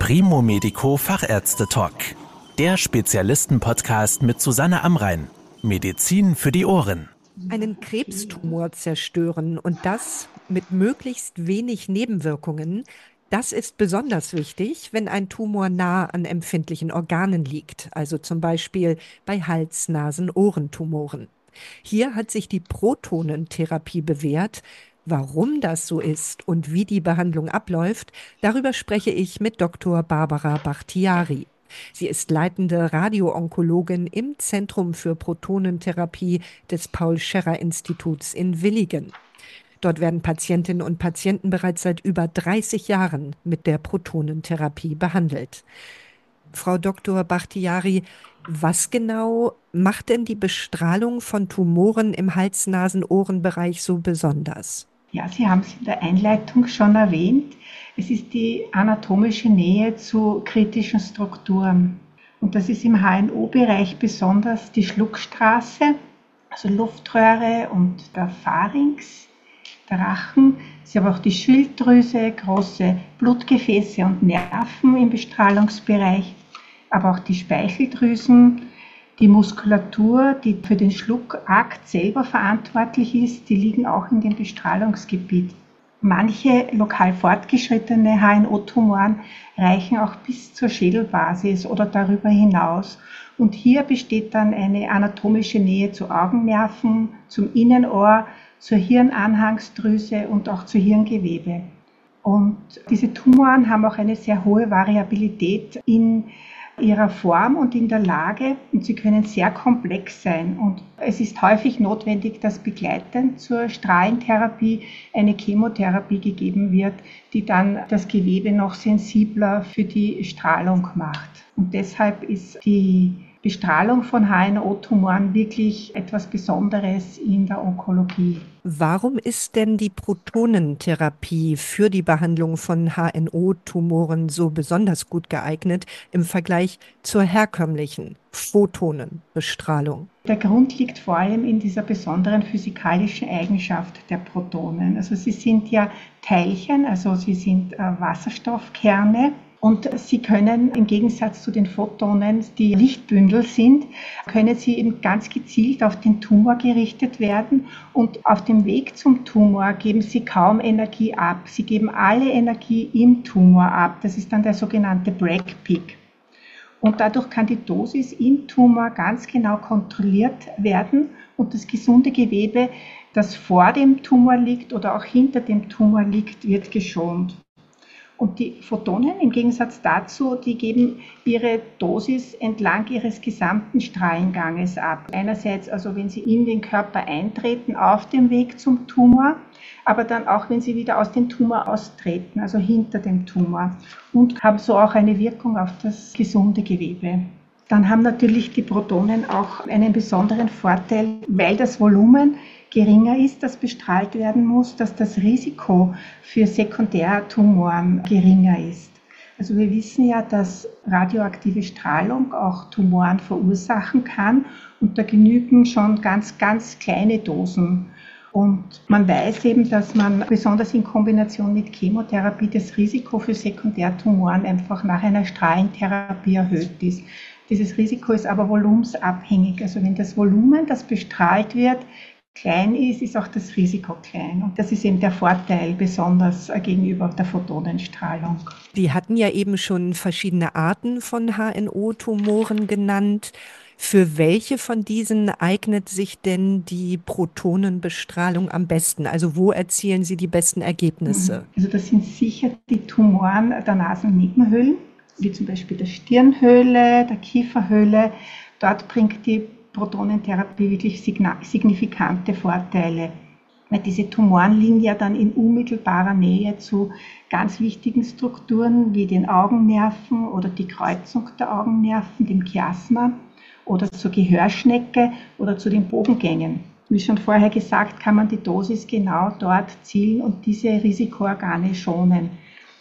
Primo Medico Fachärzte-Talk. Der Spezialisten-Podcast mit Susanne Amrein. Medizin für die Ohren. Einen Krebstumor zerstören und das mit möglichst wenig Nebenwirkungen, das ist besonders wichtig, wenn ein Tumor nah an empfindlichen Organen liegt, also zum Beispiel bei Hals-, Nasen-, Ohrentumoren. Hier hat sich die Protonentherapie bewährt. Warum das so ist und wie die Behandlung abläuft, darüber spreche ich mit Dr. Barbara Bakhtiari. Sie ist leitende Radioonkologin im Zentrum für Protonentherapie des Paul-Scherrer-Instituts in Villingen. Dort werden Patientinnen und Patienten bereits seit über 30 Jahren mit der Protonentherapie behandelt. Frau Dr. Bakhtiari, was genau macht denn die Bestrahlung von Tumoren im Hals-Nasen-Ohren-Bereich so besonders? Ja, Sie haben es in der Einleitung schon erwähnt. Es ist die anatomische Nähe zu kritischen Strukturen. Und das ist im HNO-Bereich besonders die Schluckstraße, also Luftröhre und der Pharynx, der Rachen. Sie haben auch die Schilddrüse, große Blutgefäße und Nerven im Bestrahlungsbereich, aber auch die Speicheldrüsen. Die Muskulatur, die für den Schluckakt selber verantwortlich ist, die liegen auch in dem Bestrahlungsgebiet. Manche lokal fortgeschrittene HNO-Tumoren reichen auch bis zur Schädelbasis oder darüber hinaus. Und hier besteht dann eine anatomische Nähe zu Augennerven, zum Innenohr, zur Hirnanhangsdrüse und auch zu Hirngewebe. Und diese Tumoren haben auch eine sehr hohe Variabilität in ihrer Form und in der Lage, und sie können sehr komplex sein. Und es ist häufig notwendig, dass begleitend zur Strahlentherapie eine Chemotherapie gegeben wird, die dann das Gewebe noch sensibler für die Strahlung macht. Und deshalb ist die Bestrahlung von HNO-Tumoren wirklich etwas Besonderes in der Onkologie. Warum ist denn die Protonentherapie für die Behandlung von HNO-Tumoren so besonders gut geeignet im Vergleich zur herkömmlichen Photonenbestrahlung? Der Grund liegt vor allem in dieser besonderen physikalischen Eigenschaft der Protonen. Also sie sind ja Teilchen, also sie sind Wasserstoffkerne. Und sie können im Gegensatz zu den Photonen, die Lichtbündel sind, können sie eben ganz gezielt auf den Tumor gerichtet werden. Und auf dem Weg zum Tumor geben sie kaum Energie ab. Sie geben alle Energie im Tumor ab. Das ist dann der sogenannte Bragg Peak. Und dadurch kann die Dosis im Tumor ganz genau kontrolliert werden und das gesunde Gewebe, das vor dem Tumor liegt oder auch hinter dem Tumor liegt, wird geschont. Und die Photonen im Gegensatz dazu, die geben ihre Dosis entlang ihres gesamten Strahlenganges ab. Einerseits also, wenn sie in den Körper eintreten, auf dem Weg zum Tumor, aber dann auch, wenn sie wieder aus dem Tumor austreten, also hinter dem Tumor. Und haben so auch eine Wirkung auf das gesunde Gewebe. Dann haben natürlich die Protonen auch einen besonderen Vorteil, weil das Volumen geringer ist, das bestrahlt werden muss, dass das Risiko für Sekundärtumoren geringer ist. Also wir wissen ja, dass radioaktive Strahlung auch Tumoren verursachen kann und da genügen schon ganz, ganz kleine Dosen. Und man weiß eben, dass man besonders in Kombination mit Chemotherapie das Risiko für Sekundärtumoren einfach nach einer Strahlentherapie erhöht ist. Dieses Risiko ist aber volumensabhängig. Also wenn das Volumen, das bestrahlt wird, klein ist, ist auch das Risiko klein. Und das ist eben der Vorteil, besonders gegenüber der Photonenstrahlung. Sie hatten ja eben schon verschiedene Arten von HNO-Tumoren genannt. Für welche von diesen eignet sich denn die Protonenbestrahlung am besten? Also wo erzielen Sie die besten Ergebnisse? Also das sind sicher die Tumoren der Nasennebenhöhlen, wie zum Beispiel der Stirnhöhle, der Kieferhöhle. Dort bringt die Protonentherapie wirklich signifikante Vorteile. Weil diese Tumoren liegen ja dann in unmittelbarer Nähe zu ganz wichtigen Strukturen wie den Augennerven oder die Kreuzung der Augennerven, dem Chiasma oder zur Gehörschnecke oder zu den Bogengängen. Wie schon vorher gesagt, kann man die Dosis genau dort zielen und diese Risikoorgane schonen.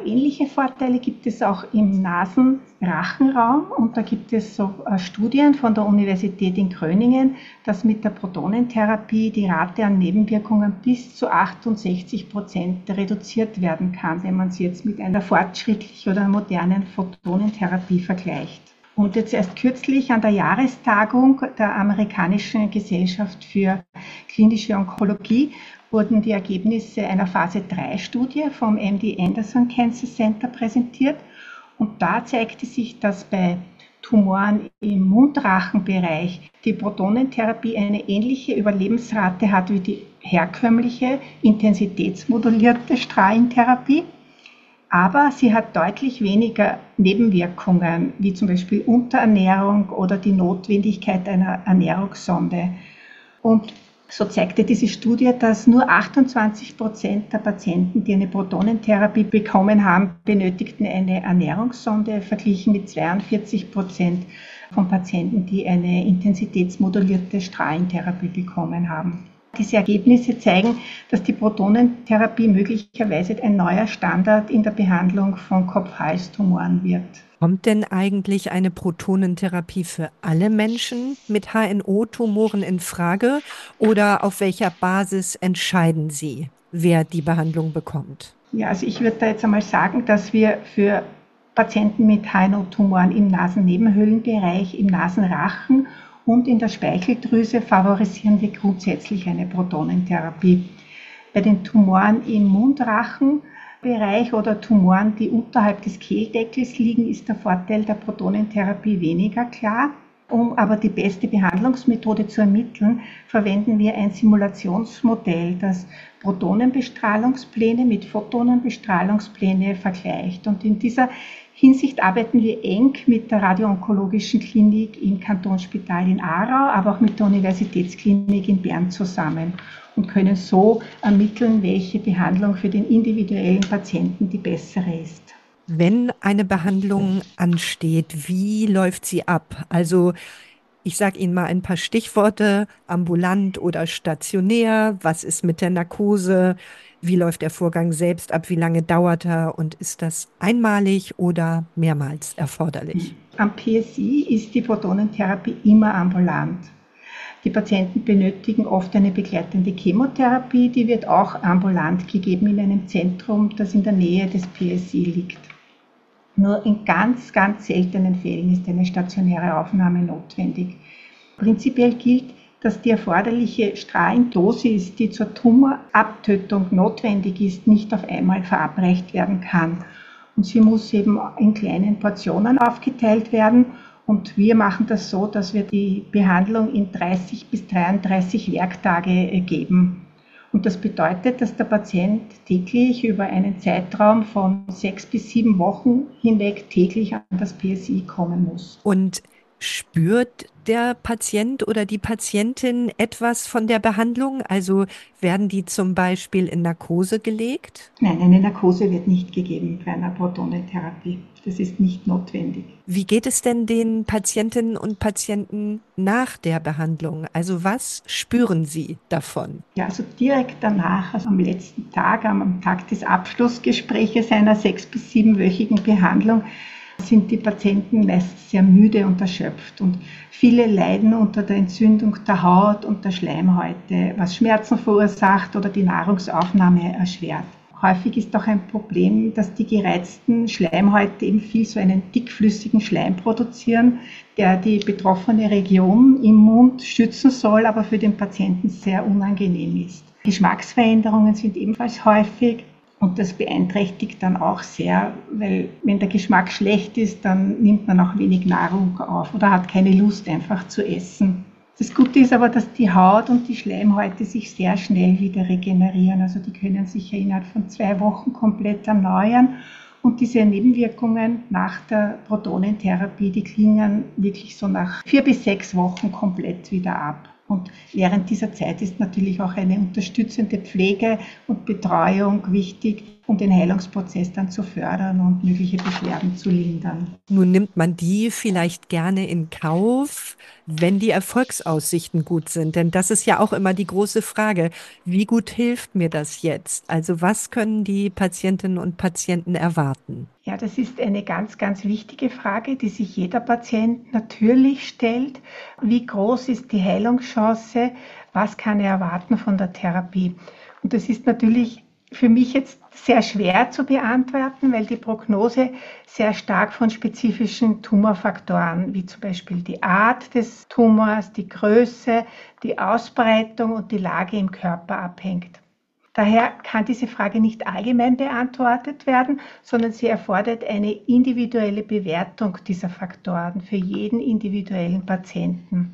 Ähnliche Vorteile gibt es auch im Nasenrachenraum und da gibt es so Studien von der Universität in Gröningen, dass mit der Protonentherapie die Rate an Nebenwirkungen bis zu 68% reduziert werden kann, wenn man sie jetzt mit einer fortschrittlichen oder modernen Photonentherapie vergleicht. Und jetzt erst kürzlich an der Jahrestagung der amerikanischen Gesellschaft für klinische Onkologie wurden die Ergebnisse einer Phase-3-Studie vom MD Anderson Cancer Center präsentiert. Und da zeigte sich, dass bei Tumoren im Mundrachenbereich die Protonentherapie eine ähnliche Überlebensrate hat wie die herkömmliche intensitätsmodulierte Strahlentherapie. Aber sie hat deutlich weniger Nebenwirkungen, wie zum Beispiel Unterernährung oder die Notwendigkeit einer Ernährungssonde. Und so zeigte diese Studie, dass nur 28% der Patienten, die eine Protonentherapie bekommen haben, benötigten eine Ernährungssonde, verglichen mit 42% von Patienten, die eine intensitätsmodulierte Strahlentherapie bekommen haben. Diese Ergebnisse zeigen, dass die Protonentherapie möglicherweise ein neuer Standard in der Behandlung von Kopf-Hals-Tumoren wird. Kommt denn eigentlich eine Protonentherapie für alle Menschen mit HNO-Tumoren in Frage oder auf welcher Basis entscheiden Sie, wer die Behandlung bekommt? Ja, also ich würde da jetzt einmal sagen, dass wir für Patienten mit HNO-Tumoren im Nasennebenhöhlenbereich, im Nasenrachen und in der Speicheldrüse favorisieren wir grundsätzlich eine Protonentherapie. Bei den Tumoren im Mundrachenbereich oder Tumoren, die unterhalb des Kehldeckels liegen, ist der Vorteil der Protonentherapie weniger klar. Um aber die beste Behandlungsmethode zu ermitteln, verwenden wir ein Simulationsmodell, das Protonenbestrahlungspläne mit Photonenbestrahlungspläne vergleicht. Und in dieser Hinsicht arbeiten wir eng mit der Radioonkologischen Klinik im Kantonsspital in Aarau, aber auch mit der Universitätsklinik in Bern zusammen und können so ermitteln, welche Behandlung für den individuellen Patienten die bessere ist. Wenn eine Behandlung ansteht, wie läuft sie ab? Also ich sage Ihnen mal ein paar Stichworte: ambulant oder stationär, was ist mit der Narkose, wie läuft der Vorgang selbst ab, wie lange dauert er und ist das einmalig oder mehrmals erforderlich? Am PSI ist die Protonentherapie immer ambulant. Die Patienten benötigen oft eine begleitende Chemotherapie, die wird auch ambulant gegeben in einem Zentrum, das in der Nähe des PSI liegt. Nur in ganz, ganz seltenen Fällen ist eine stationäre Aufnahme notwendig. Prinzipiell gilt, dass die erforderliche Strahlendosis, die zur Tumorabtötung notwendig ist, nicht auf einmal verabreicht werden kann. Und sie muss eben in kleinen Portionen aufgeteilt werden. Und wir machen das so, dass wir die Behandlung in 30 bis 33 Werktage geben. Und das bedeutet, dass der Patient täglich über einen Zeitraum von 6 bis 7 Wochen hinweg täglich an das PSI kommen muss. Und spürt der Patient oder die Patientin etwas von der Behandlung? Also werden die zum Beispiel in Narkose gelegt? Nein, eine Narkose wird nicht gegeben bei einer Protonentherapie. Das ist nicht notwendig. Wie geht es denn den Patientinnen und Patienten nach der Behandlung? Also was spüren sie davon? Ja, also direkt danach, also am letzten Tag, am Tag des Abschlussgespräches einer 6- bis 7-wöchigen Behandlung, sind die Patienten meist sehr müde und erschöpft und viele leiden unter der Entzündung der Haut und der Schleimhäute, was Schmerzen verursacht oder die Nahrungsaufnahme erschwert. Häufig ist auch ein Problem, dass die gereizten Schleimhäute eben viel so einen dickflüssigen Schleim produzieren, der die betroffene Region im Mund schützen soll, aber für den Patienten sehr unangenehm ist. Geschmacksveränderungen sind ebenfalls häufig. Und das beeinträchtigt dann auch sehr, weil wenn der Geschmack schlecht ist, dann nimmt man auch wenig Nahrung auf oder hat keine Lust einfach zu essen. Das Gute ist aber, dass die Haut und die Schleimhäute sich sehr schnell wieder regenerieren. Also die können sich ja innerhalb von 2 Wochen komplett erneuern. Und diese Nebenwirkungen nach der Protonentherapie, die klingen wirklich so nach 4 bis 6 Wochen komplett wieder ab. Und während dieser Zeit ist natürlich auch eine unterstützende Pflege und Betreuung wichtig, um den Heilungsprozess dann zu fördern und mögliche Beschwerden zu lindern. Nun nimmt man die vielleicht gerne in Kauf, wenn die Erfolgsaussichten gut sind. Denn das ist ja auch immer die große Frage. Wie gut hilft mir das jetzt? Also was können die Patientinnen und Patienten erwarten? Ja, das ist eine ganz, ganz wichtige Frage, die sich jeder Patient natürlich stellt. Wie groß ist die Heilungschance? Was kann er erwarten von der Therapie? Und das ist natürlich für mich jetzt sehr schwer zu beantworten, weil die Prognose sehr stark von spezifischen Tumorfaktoren, wie zum Beispiel die Art des Tumors, die Größe, die Ausbreitung und die Lage im Körper abhängt. Daher kann diese Frage nicht allgemein beantwortet werden, sondern sie erfordert eine individuelle Bewertung dieser Faktoren für jeden individuellen Patienten.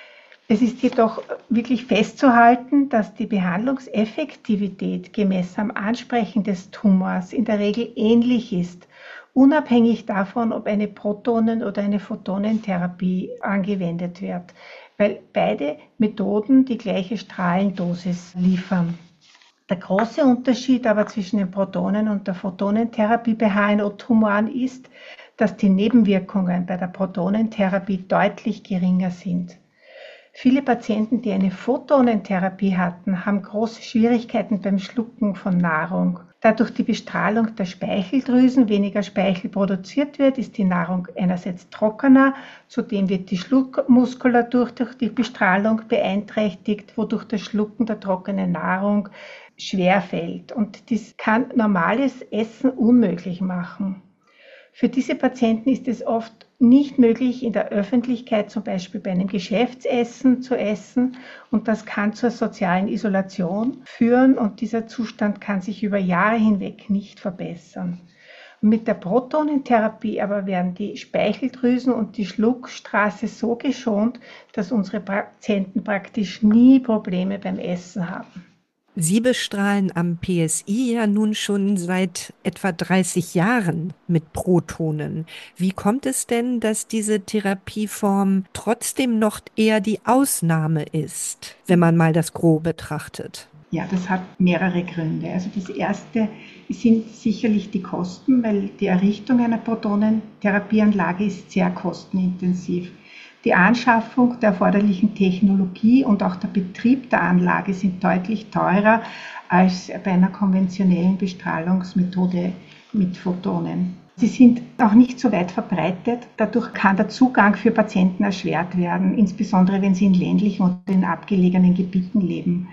Es ist jedoch wirklich festzuhalten, dass die Behandlungseffektivität gemessen am Ansprechen des Tumors in der Regel ähnlich ist, unabhängig davon, ob eine Protonen- oder eine Photonentherapie angewendet wird, weil beide Methoden die gleiche Strahlendosis liefern. Der große Unterschied aber zwischen den Protonen- und der Photonentherapie bei HNO-Tumoren ist, dass die Nebenwirkungen bei der Protonentherapie deutlich geringer sind. Viele Patienten, die eine Photonentherapie hatten, haben große Schwierigkeiten beim Schlucken von Nahrung. Da durch die Bestrahlung der Speicheldrüsen weniger Speichel produziert wird, ist die Nahrung einerseits trockener, zudem wird die Schluckmuskulatur durch die Bestrahlung beeinträchtigt, wodurch das Schlucken der trockenen Nahrung schwer fällt. Und das kann normales Essen unmöglich machen. Für diese Patienten ist es oft nicht möglich, in der Öffentlichkeit zum Beispiel bei einem Geschäftsessen zu essen, und das kann zur sozialen Isolation führen und dieser Zustand kann sich über Jahre hinweg nicht verbessern. Und mit der Protonentherapie aber werden die Speicheldrüsen und die Schluckstraße so geschont, dass unsere Patienten praktisch nie Probleme beim Essen haben. Sie bestrahlen am PSI ja nun schon seit etwa 30 Jahren mit Protonen. Wie kommt es denn, dass diese Therapieform trotzdem noch eher die Ausnahme ist, wenn man mal das Grobe betrachtet? Ja, das hat mehrere Gründe. Also das erste sind sicherlich die Kosten, weil die Errichtung einer Protonentherapieanlage ist sehr kostenintensiv. Die Anschaffung der erforderlichen Technologie und auch der Betrieb der Anlage sind deutlich teurer als bei einer konventionellen Bestrahlungsmethode mit Photonen. Sie sind auch nicht so weit verbreitet. Dadurch kann der Zugang für Patienten erschwert werden, insbesondere wenn sie in ländlichen und in abgelegenen Gebieten leben.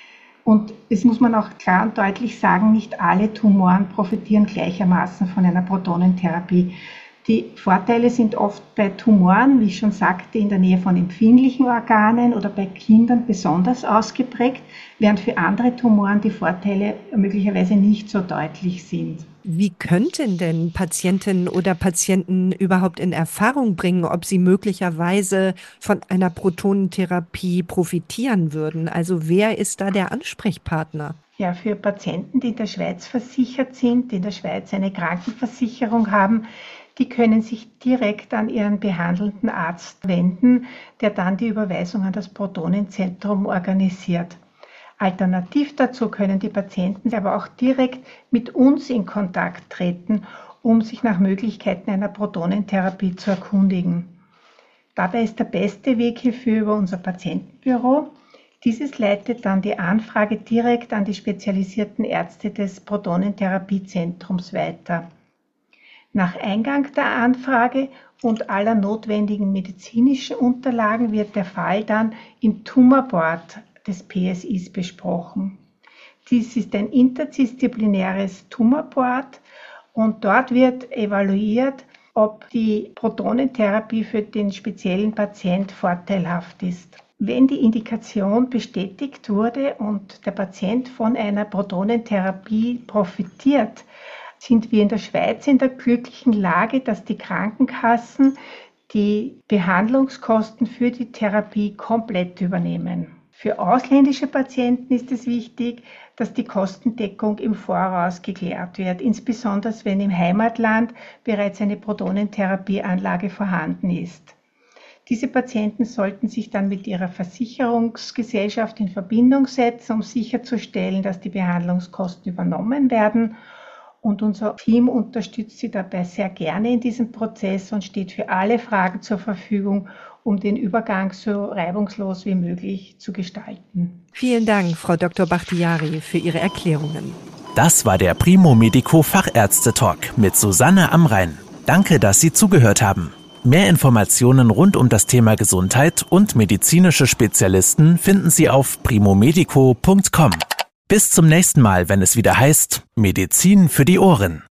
Und das muss man auch klar und deutlich sagen, nicht alle Tumoren profitieren gleichermaßen von einer Protonentherapie. Die Vorteile sind oft bei Tumoren, wie ich schon sagte, in der Nähe von empfindlichen Organen oder bei Kindern besonders ausgeprägt, während für andere Tumoren die Vorteile möglicherweise nicht so deutlich sind. Wie könnten denn Patientinnen oder Patienten überhaupt in Erfahrung bringen, ob sie möglicherweise von einer Protonentherapie profitieren würden? Also wer ist da der Ansprechpartner? Ja, für Patienten, die in der Schweiz versichert sind, die in der Schweiz eine Krankenversicherung haben, die können sich direkt an ihren behandelnden Arzt wenden, der dann die Überweisung an das Protonenzentrum organisiert. Alternativ dazu können die Patienten aber auch direkt mit uns in Kontakt treten, um sich nach Möglichkeiten einer Protonentherapie zu erkundigen. Dabei ist der beste Weg hierfür über unser Patientenbüro. Dieses leitet dann die Anfrage direkt an die spezialisierten Ärzte des Protonentherapiezentrums weiter. Nach Eingang der Anfrage und aller notwendigen medizinischen Unterlagen wird der Fall dann im Tumorboard des PSIs besprochen. Dies ist ein interdisziplinäres Tumorboard und dort wird evaluiert, ob die Protonentherapie für den speziellen Patient vorteilhaft ist. Wenn die Indikation bestätigt wurde und der Patient von einer Protonentherapie profitiert, sind wir in der Schweiz in der glücklichen Lage, dass die Krankenkassen die Behandlungskosten für die Therapie komplett übernehmen. Für ausländische Patienten ist es wichtig, dass die Kostendeckung im Voraus geklärt wird, insbesondere wenn im Heimatland bereits eine Protonentherapieanlage vorhanden ist. Diese Patienten sollten sich dann mit ihrer Versicherungsgesellschaft in Verbindung setzen, um sicherzustellen, dass die Behandlungskosten übernommen werden. Und unser Team unterstützt Sie dabei sehr gerne in diesem Prozess und steht für alle Fragen zur Verfügung, um den Übergang so reibungslos wie möglich zu gestalten. Vielen Dank, Frau Dr. Bachtiari, für Ihre Erklärungen. Das war der Primo Medico Fachärzte-Talk mit Susanne Amrein. Danke, dass Sie zugehört haben. Mehr Informationen rund um das Thema Gesundheit und medizinische Spezialisten finden Sie auf primomedico.com. Bis zum nächsten Mal, wenn es wieder heißt Medizin für die Ohren.